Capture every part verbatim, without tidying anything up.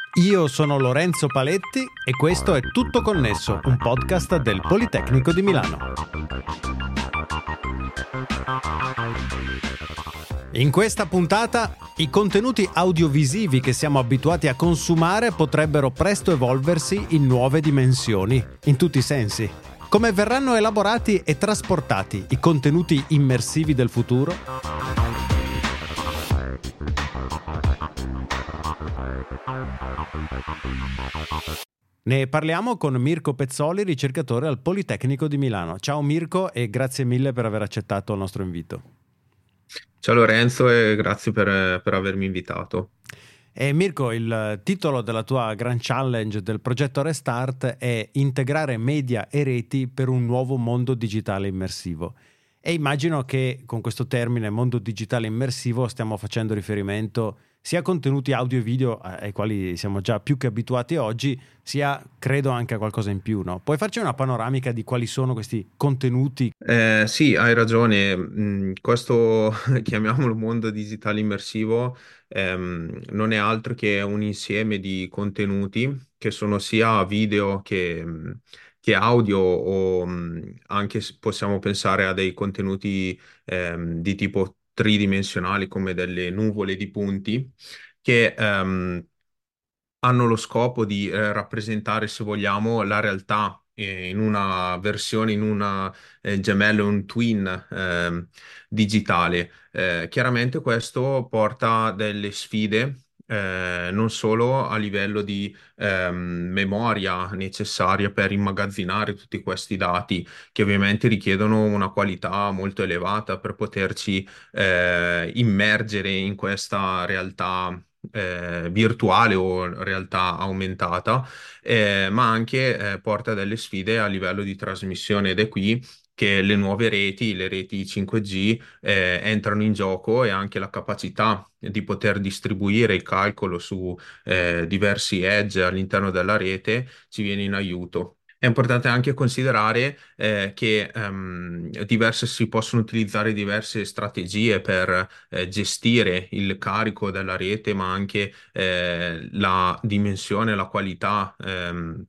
Io sono Lorenzo Paletti e questo è Tutto Connesso, un podcast del Politecnico di Milano. In questa puntata, i contenuti audiovisivi che siamo abituati a consumare potrebbero presto evolversi in nuove dimensioni, in tutti i sensi. Come verranno elaborati e trasportati i contenuti immersivi del futuro? Ne parliamo con Mirko Pezzoli, ricercatore al Politecnico di Milano. Ciao Mirko e grazie mille per aver accettato il nostro invito. Ciao Lorenzo e grazie per, per avermi invitato. E Mirko, il titolo della tua Grand Challenge del progetto Restart è Integrare media e reti per un nuovo mondo digitale immersivo. E immagino che con questo termine mondo digitale immersivo stiamo facendo riferimento sia a contenuti audio e video ai quali siamo già più che abituati oggi, sia credo anche a qualcosa in più, no? Puoi farci una panoramica di quali sono questi contenuti? Eh, sì, hai ragione. Mm, questo chiamiamolo mondo digitale immersivo, ehm, non è altro che un insieme di contenuti che sono sia video che, mm, che audio o mm, anche s- possiamo pensare a dei contenuti ehm, di tipo tridimensionali come delle nuvole di punti che ehm, hanno lo scopo di eh, rappresentare, se vogliamo, la realtà eh, in una versione, in una eh, gemello, un twin ehm, digitale. Eh, chiaramente questo porta delle sfide. Eh, non solo a livello di ehm, memoria necessaria per immagazzinare tutti questi dati, che ovviamente richiedono una qualità molto elevata per poterci eh, immergere in questa realtà eh, virtuale o realtà aumentata, eh, ma anche eh, porta delle sfide a livello di trasmissione ed è qui che le nuove reti, le reti cinque G, eh, entrano in gioco e anche la capacità di poter distribuire il calcolo su eh, diversi edge all'interno della rete ci viene in aiuto. È importante anche considerare eh, che ehm, diverse, si possono utilizzare diverse strategie per eh, gestire il carico della rete, ma anche eh, la dimensione, la qualità ehm,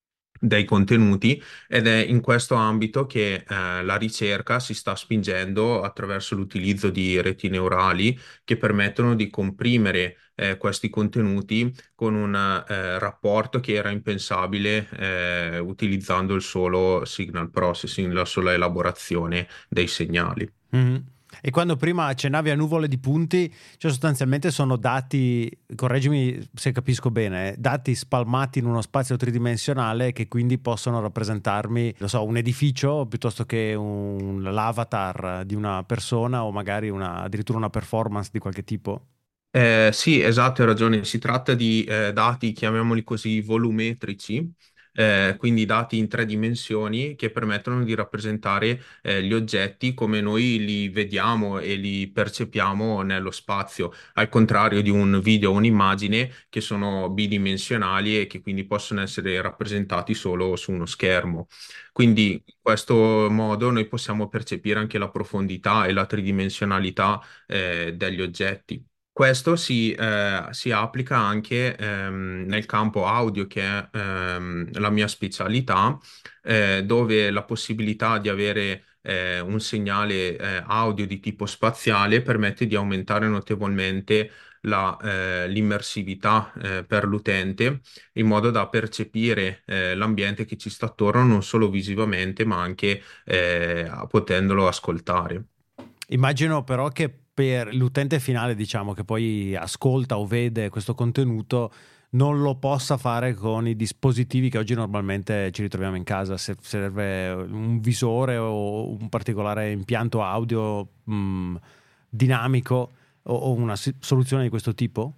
dei contenuti ed è in questo ambito che eh, la ricerca si sta spingendo attraverso l'utilizzo di reti neurali che permettono di comprimere eh, questi contenuti con un eh, rapporto che era impensabile eh, utilizzando il solo signal processing, la sola elaborazione dei segnali. Mhm. E quando prima accennavi a nuvole di punti, cioè sostanzialmente sono dati, correggimi se capisco bene, eh, dati spalmati in uno spazio tridimensionale che quindi possono rappresentarmi, lo so, un edificio piuttosto che un, l'avatar di una persona o magari una, addirittura una performance di qualche tipo. Eh, sì, esatto, hai ragione. Si tratta di eh, dati, chiamiamoli così, volumetrici, eh, quindi dati in tre dimensioni che permettono di rappresentare eh, gli oggetti come noi li vediamo e li percepiamo nello spazio, al contrario di un video o un'immagine che sono bidimensionali e che quindi possono essere rappresentati solo su uno schermo. Quindi in questo modo noi possiamo percepire anche la profondità e la tridimensionalità eh, degli oggetti. Questo si, eh, si applica anche ehm, nel campo audio, che è ehm, la mia specialità, eh, dove la possibilità di avere eh, un segnale eh, audio di tipo spaziale permette di aumentare notevolmente la, eh, l'immersività eh, per l'utente, in modo da percepire eh, l'ambiente che ci sta attorno non solo visivamente, ma anche eh, potendolo ascoltare. Immagino però che per l'utente finale, diciamo, che poi ascolta o vede questo contenuto, non lo possa fare con i dispositivi che oggi normalmente ci ritroviamo in casa. Se serve un visore o un particolare impianto audio mh, dinamico o, o una si- soluzione di questo tipo?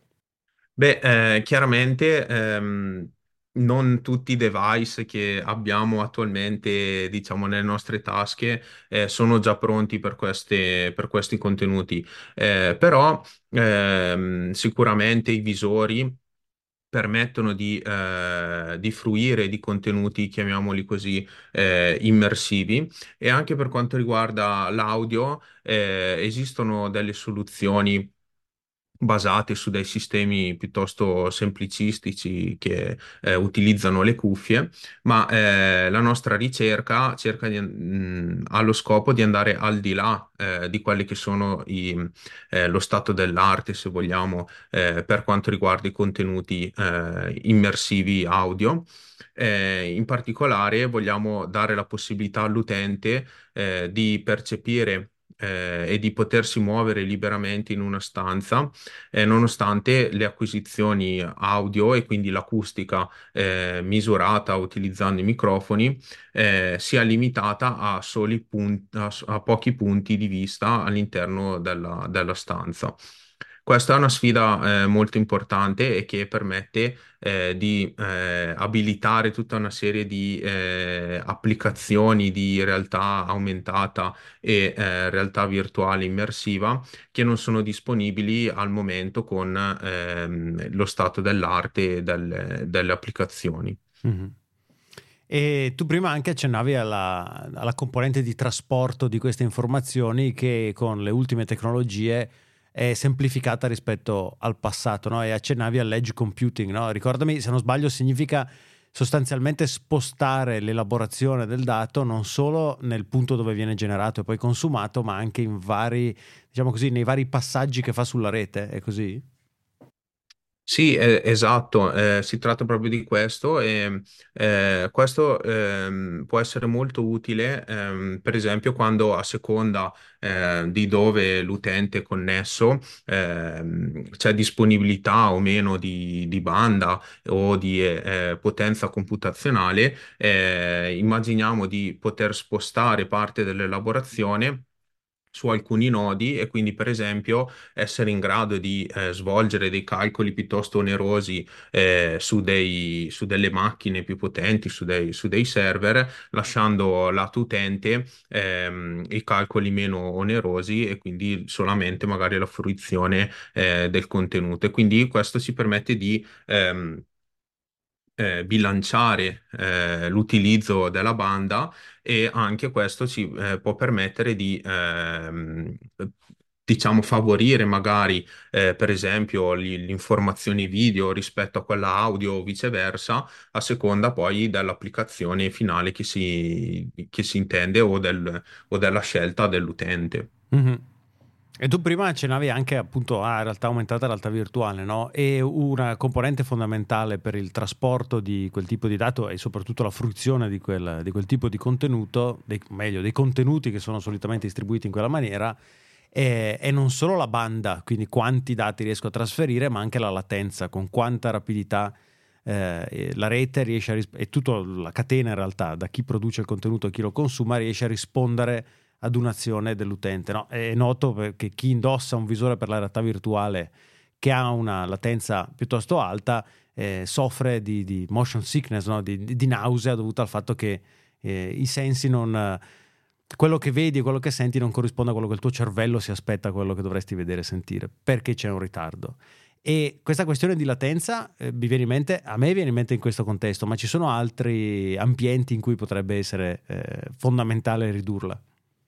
Beh, eh, chiaramente ehm, non tutti i device che abbiamo attualmente, diciamo, nelle nostre tasche eh, sono già pronti per queste- per questi contenuti. Eh, però ehm, sicuramente i visori permettono di, eh, di fruire di contenuti, chiamiamoli così, eh, immersivi. E anche per quanto riguarda l'audio, eh, esistono delle soluzioni basate su dei sistemi piuttosto semplicistici che eh, utilizzano le cuffie, ma eh, la nostra ricerca cerca di, mh, ha lo scopo di andare al di là eh, di quelli che sono i, eh, lo stato dell'arte, se vogliamo, eh, per quanto riguarda i contenuti eh, immersivi audio. Eh, in particolare vogliamo dare la possibilità all'utente eh, di percepire eh, e di potersi muovere liberamente in una stanza eh, nonostante le acquisizioni audio e quindi l'acustica eh, misurata utilizzando i microfoni eh, sia limitata a soli punti, a, a pochi punti di vista all'interno della, della stanza. Questa è una sfida eh, molto importante e che permette eh, di eh, abilitare tutta una serie di eh, applicazioni di realtà aumentata e eh, realtà virtuale immersiva che non sono disponibili al momento con ehm, lo stato dell'arte e delle, delle applicazioni. Mhm. E tu prima anche accennavi alla, alla componente di trasporto di queste informazioni che con le ultime tecnologie è semplificata rispetto al passato, no? E accennavi all'edge computing, no? Ricordami, se non sbaglio, significa sostanzialmente spostare l'elaborazione del dato non solo nel punto dove viene generato e poi consumato, ma anche in vari, diciamo così, nei vari passaggi che fa sulla rete, è così? Sì, eh, esatto, eh, si tratta proprio di questo e eh, questo ehm, può essere molto utile, ehm, per esempio, quando a seconda eh, di dove l'utente è connesso ehm, c'è disponibilità o meno di, di banda o di eh, potenza computazionale, eh, immaginiamo di poter spostare parte dell'elaborazione su alcuni nodi e quindi per esempio essere in grado di eh, svolgere dei calcoli piuttosto onerosi eh, su dei, su delle macchine più potenti, su dei, su dei server, lasciando lato utente ehm, i calcoli meno onerosi e quindi solamente magari la fruizione eh, del contenuto. E quindi questo ci permette di ehm, eh, bilanciare eh, l'utilizzo della banda e anche questo ci eh, può permettere di ehm, diciamo favorire magari eh, per esempio li- l'informazione video rispetto a quella audio o viceversa a seconda poi dell'applicazione finale che si, che si intende o, del- o della scelta dell'utente. Mhm. E tu prima accennavi anche appunto a realtà aumentata e realtà virtuale, no? E una componente fondamentale per il trasporto di quel tipo di dato e soprattutto la fruizione di quel, di quel tipo di contenuto, dei, meglio, dei contenuti che sono solitamente distribuiti in quella maniera, è, è non solo la banda, quindi quanti dati riesco a trasferire, ma anche la latenza, con quanta rapidità eh, la rete riesce a ris- e tutta la catena in realtà, da chi produce il contenuto a chi lo consuma, riesce a rispondere ad un'azione dell'utente, no? È noto che chi indossa un visore per la realtà virtuale che ha una latenza piuttosto alta eh, soffre di, di motion sickness, no? di, di nausea dovuta al fatto che eh, i sensi non... quello che vedi e quello che senti non corrisponde a quello che il tuo cervello si aspetta, a quello che dovresti vedere e sentire, perché c'è un ritardo. E questa questione di latenza eh, mi viene in mente, a me viene in mente in questo contesto, ma ci sono altri ambienti in cui potrebbe essere eh, fondamentale ridurla.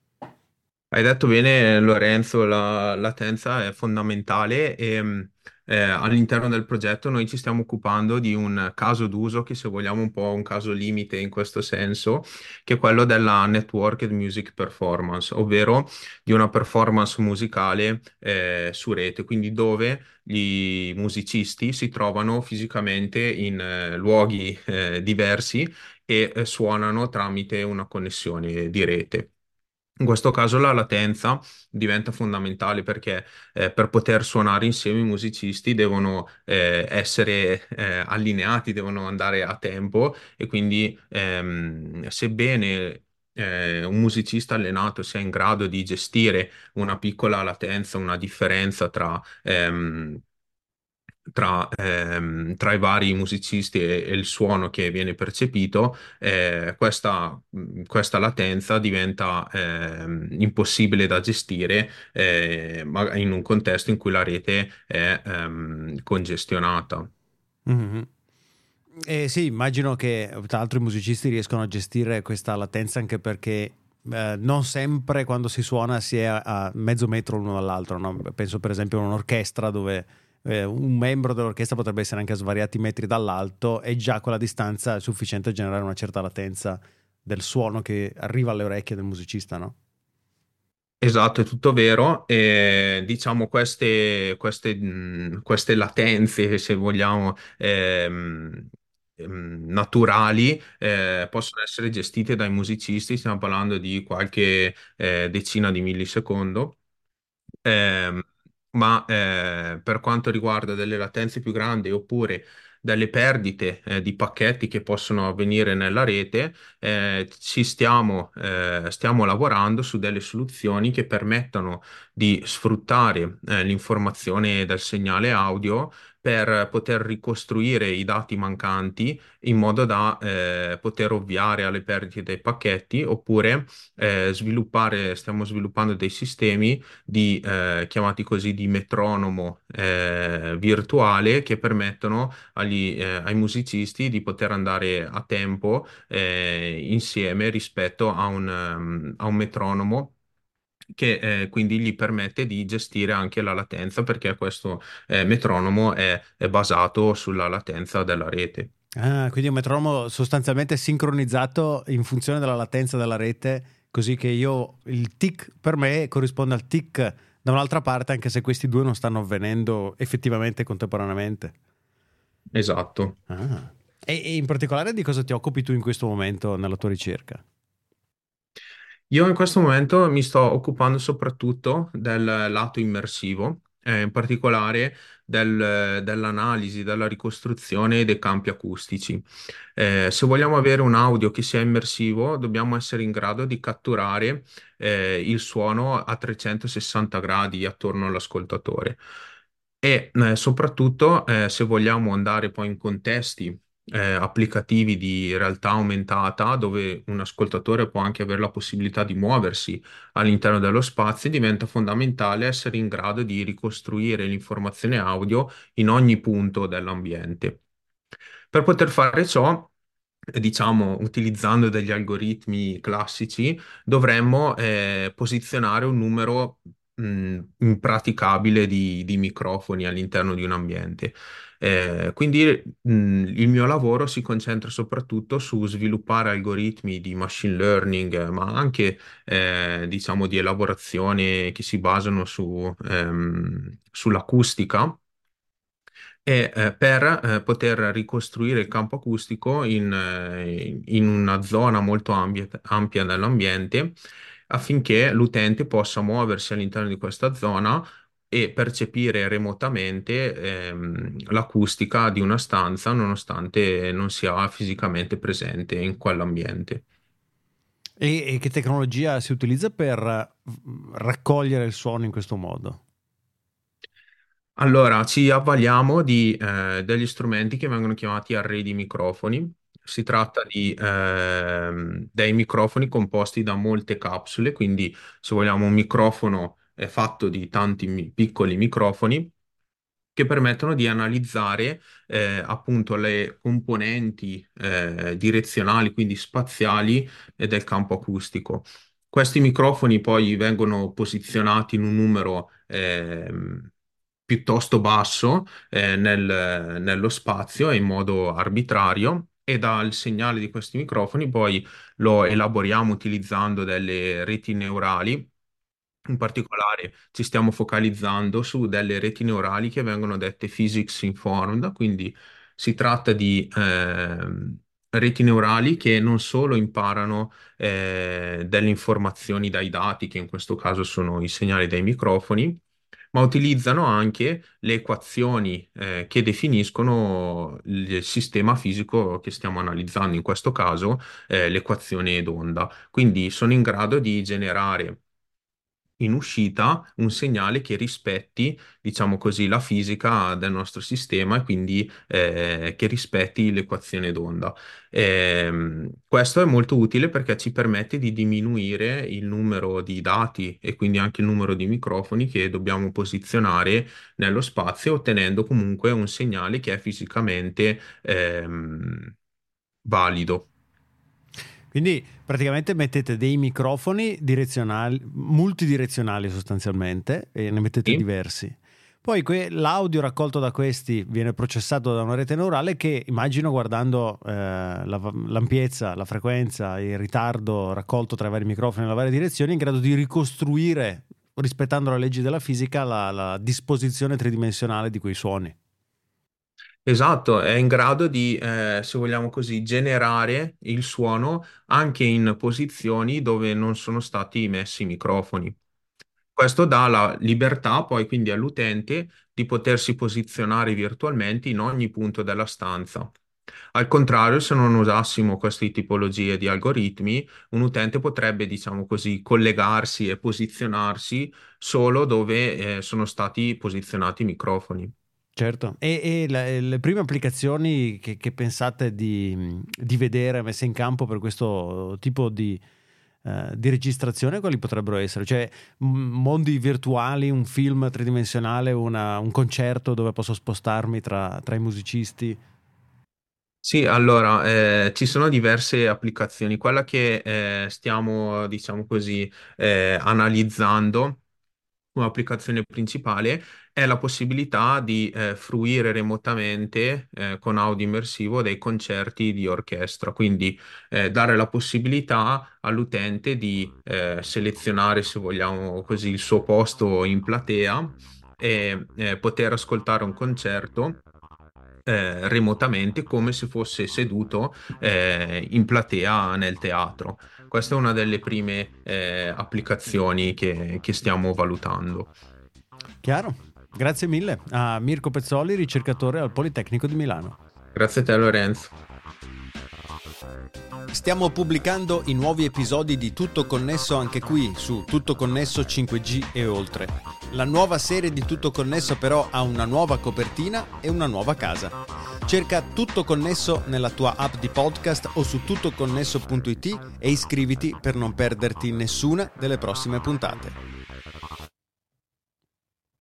Hai detto bene, Lorenzo, la latenza è fondamentale e mh, eh, all'interno del progetto noi ci stiamo occupando di un caso d'uso che se vogliamo un po' un caso limite in questo senso, che è quello della Networked Music Performance, ovvero di una performance musicale eh, su rete, quindi dove gli musicisti si trovano fisicamente in eh, luoghi eh, diversi e eh, suonano tramite una connessione di rete. In questo caso la latenza diventa fondamentale perché eh, per poter suonare insieme i musicisti devono eh, essere eh, allineati, devono andare a tempo e quindi ehm, sebbene eh, un musicista allenato sia in grado di gestire una piccola latenza, una differenza tra ehm, tra, ehm, tra i vari musicisti e, e il suono che viene percepito, eh, questa, mh, questa latenza diventa ehm, impossibile da gestire eh, ma- in un contesto in cui la rete è ehm, congestionata. Mhm. Eh, sì, immagino che tra l'altro i musicisti riescono a gestire questa latenza anche perché eh, non sempre quando si suona si è a, a mezzo metro l'uno dall'altro, no? Penso per esempio a un'orchestra dove eh, un membro dell'orchestra potrebbe essere anche a svariati metri dall'alto e già quella distanza è sufficiente a generare una certa latenza del suono che arriva alle orecchie del musicista, no? Esatto, è tutto vero. E, diciamo queste, queste, mh, queste latenze, se vogliamo, ehm, ehm, naturali, eh, possono essere gestite dai musicisti. Stiamo parlando di qualche eh, decina di millisecondo. Ehm, ma eh, per quanto riguarda delle latenze più grandi oppure delle perdite eh, di pacchetti che possono avvenire nella rete, eh, ci stiamo, eh, stiamo lavorando su delle soluzioni che permettano di sfruttare eh, l'informazione del segnale audio per poter ricostruire i dati mancanti in modo da eh, poter ovviare alle perdite dei pacchetti oppure eh, sviluppare, stiamo sviluppando dei sistemi di, eh, chiamati così, di metronomo eh, virtuale che permettono agli, eh, ai musicisti di poter andare a tempo eh, insieme rispetto a un, ehm, a un metronomo che eh, quindi gli permette di gestire anche la latenza perché questo eh, metronomo è, è basato sulla latenza della rete. Ah, quindi un metronomo sostanzialmente sincronizzato in funzione della latenza della rete, così che io il tic per me corrisponde al tic da un'altra parte, anche se questi due non stanno avvenendo effettivamente contemporaneamente. Esatto. Ah. E, e in particolare di cosa ti occupi tu in questo momento nella tua ricerca? Io in questo momento mi sto occupando soprattutto del lato immersivo, eh, in particolare del- dell'analisi, della ricostruzione dei campi acustici. Eh, se vogliamo avere un audio che sia immersivo, dobbiamo essere in grado di catturare eh, il suono a trecentosessanta gradi attorno all'ascoltatore. E eh, soprattutto eh, se vogliamo andare poi in contesti eh, applicativi di realtà aumentata, dove un ascoltatore può anche avere la possibilità di muoversi all'interno dello spazio, diventa fondamentale essere in grado di ricostruire l'informazione audio in ogni punto dell'ambiente. Per poter fare ciò, diciamo, utilizzando degli algoritmi classici, dovremmo eh, posizionare un numero mh, impraticabile di, di microfoni all'interno di un ambiente. Eh, quindi mh, il mio lavoro si concentra soprattutto su sviluppare algoritmi di machine learning, eh, ma anche eh, diciamo di elaborazione che si basano su, ehm, sull'acustica e eh, per eh, poter ricostruire il campo acustico in, eh, in una zona molto ampia, ampia dell'ambiente affinché l'utente possa muoversi all'interno di questa zona e percepire remotamente ehm, l'acustica di una stanza nonostante non sia fisicamente presente in quell'ambiente. E, e che tecnologia si utilizza per mm, raccogliere il suono in questo modo? Allora, ci avvaliamo di, eh, degli strumenti che vengono chiamati array di microfoni. Si tratta di ehm, dei microfoni composti da molte capsule, quindi se vogliamo un microfono è fatto di tanti mi- piccoli microfoni che permettono di analizzare eh, appunto le componenti eh, direzionali, quindi spaziali, eh, del campo acustico. Questi microfoni poi vengono posizionati in un numero ehm, piuttosto basso eh, nel- nello spazio e in modo arbitrario. E dal segnale di questi microfoni poi lo elaboriamo utilizzando delle reti neurali. In particolare ci stiamo focalizzando su delle reti neurali che vengono dette physics informed, quindi si tratta di ehm, reti neurali che non solo imparano eh, delle informazioni dai dati, che in questo caso sono i segnali dai microfoni, ma utilizzano anche le equazioni eh, che definiscono il sistema fisico che stiamo analizzando, in questo caso eh, l'equazione d'onda. Quindi sono in grado di generare in uscita un segnale che rispetti, diciamo così, la fisica del nostro sistema e quindi eh, che rispetti l'equazione d'onda. Ehm, questo è molto utile perché ci permette di diminuire il numero di dati e quindi anche il numero di microfoni che dobbiamo posizionare nello spazio, ottenendo comunque un segnale che è fisicamente ehm, valido. Quindi praticamente mettete dei microfoni direzionali, multidirezionali sostanzialmente, e ne mettete Sì. diversi. Poi que- l'audio raccolto da questi viene processato da una rete neurale che, immagino, guardando eh, la- l'ampiezza, la frequenza, il ritardo raccolto tra i vari microfoni e le varie direzioni, è in grado di ricostruire, rispettando le leggi della fisica, la, la disposizione tridimensionale di quei suoni. Esatto, è in grado di, eh, se vogliamo così, generare il suono anche in posizioni dove non sono stati messi i microfoni. Questo dà la libertà poi quindi all'utente di potersi posizionare virtualmente in ogni punto della stanza. Al contrario, se non usassimo queste tipologie di algoritmi, un utente potrebbe, diciamo così, collegarsi e posizionarsi solo dove, eh, sono stati posizionati i microfoni. Certo, e, e la- le prime applicazioni che, che pensate di, di vedere messe in campo per questo tipo di, eh, di registrazione, quali potrebbero essere? Cioè, m- mondi virtuali, un film tridimensionale, una- un concerto dove posso spostarmi tra, tra i musicisti? Sì, allora, eh, ci sono diverse applicazioni. Quella che eh, stiamo, diciamo così, eh, analizzando come applicazione principale è la possibilità di eh, fruire remotamente eh, con audio immersivo dei concerti di orchestra, quindi eh, dare la possibilità all'utente di eh, selezionare, se vogliamo così, il suo posto in platea e eh, poter ascoltare un concerto eh, remotamente come se fosse seduto eh, in platea nel teatro. Questa è una delle prime eh, applicazioni che, che stiamo valutando. Chiaro. Grazie mille a Mirko Pezzoli, ricercatore al Politecnico di Milano. Grazie a te, Lorenzo. Stiamo pubblicando i nuovi episodi di Tutto Connesso anche qui su Tutto Connesso cinque G e oltre. La nuova serie di Tutto Connesso però ha una nuova copertina e una nuova casa. Cerca Tutto Connesso nella tua app di podcast o su tuttoconnesso punto it e iscriviti per non perderti nessuna delle prossime puntate.